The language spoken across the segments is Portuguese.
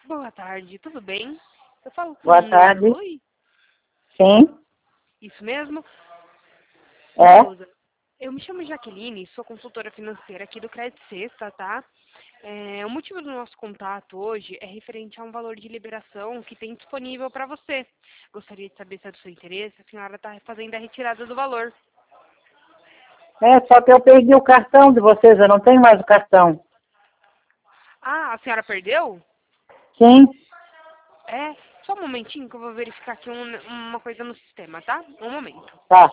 Boa tarde, tudo bem? Eu falo com Boa tarde. Oi? Sim, Isso mesmo? é. Neuza, eu me chamo Jaqueline, sou consultora financeira aqui do Crédito Sexta, tá? O motivo do nosso contato hoje é referente a um valor de liberação que tem disponível para você. Gostaria de saber se é do seu interesse, a senhora está fazendo a retirada do valor. É, só que eu perdi o cartão de vocês, eu não tenho mais o cartão. Ah, a senhora perdeu? Sim, É, só um momentinho que eu vou verificar aqui uma coisa no sistema, tá? Um momento. tá.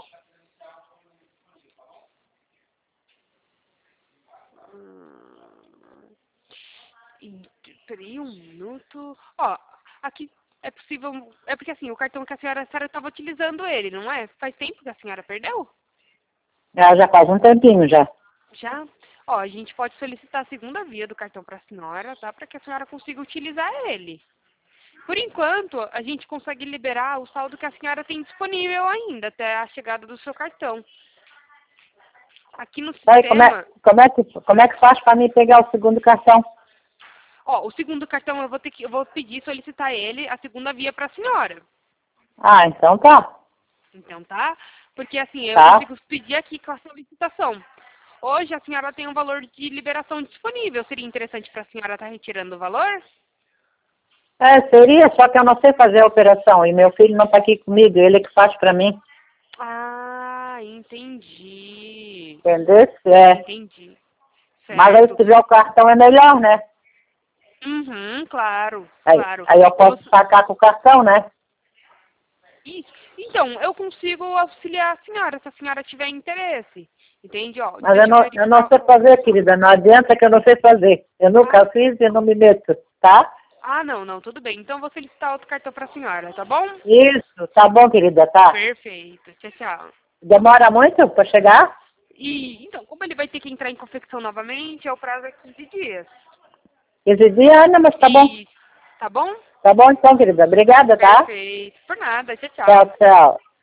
Peraí, um minuto. Ó, aqui é possível. É porque assim, o cartão que a senhora estava utilizando ele, não é? Faz tempo que a senhora perdeu? Já faz um tempinho já. Já? Ó, a gente pode solicitar a segunda via do cartão para a senhora, tá? Para que a senhora consiga utilizar ele. Por enquanto, a gente consegue liberar o saldo que a senhora tem disponível ainda, até a chegada do seu cartão. Aqui no Aí, sistema, como é que faz para mim pegar o segundo cartão? ó, o segundo cartão eu vou pedir solicitar ele, a segunda via para a senhora. Ah, então tá. Então, tá? Porque assim, eu Tá. consigo pedir aqui com a solicitação. Hoje a senhora tem um valor de liberação disponível. Seria interessante para a senhora estar retirando o valor? É, seria, só que eu não sei fazer a operação e meu filho não tá aqui comigo, ele que faz para mim. Ah, entendi. Entendeu? É. Entendi. Mas aí se Certo. tiver o cartão é melhor, né? Uhum, claro, Aí, claro. aí eu Eu posso sacar com o cartão, né? Isso. Então, eu consigo auxiliar a senhora, se a senhora tiver interesse. Entende? Ó, Mas deixa eu eu não verificar. sei fazer, querida. Não adianta que eu não sei fazer. Eu Ah, nunca fiz e não me meto, tá? não, tudo bem. Então, eu vou solicitar outro cartão para a senhora, tá bom? Isso, tá bom, querida, tá? Perfeito. Tchau, tchau. Demora muito para chegar? E, então, como ele vai ter que entrar em confecção novamente, é o prazo é 15 dias. 15 dias, Ana, mas tá bom. E, tá bom? Tá bom então, querida. Obrigada, tá? Perfeito. Por nada. Tchau, Tchau, tchau. tchau.